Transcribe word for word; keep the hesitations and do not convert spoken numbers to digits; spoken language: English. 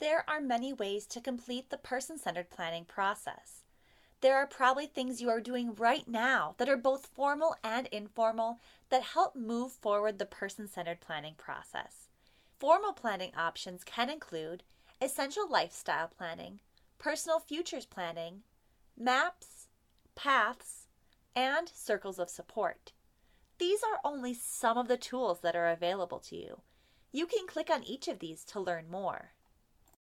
There are many ways to complete the person-centered planning process. There are probably things you are doing right now that are both formal and informal that help move forward the person-centered planning process. Formal planning options can include essential lifestyle planning, personal futures planning, maps, paths, and circles of support. These are only some of the tools that are available to you. You can click on each of these to learn more.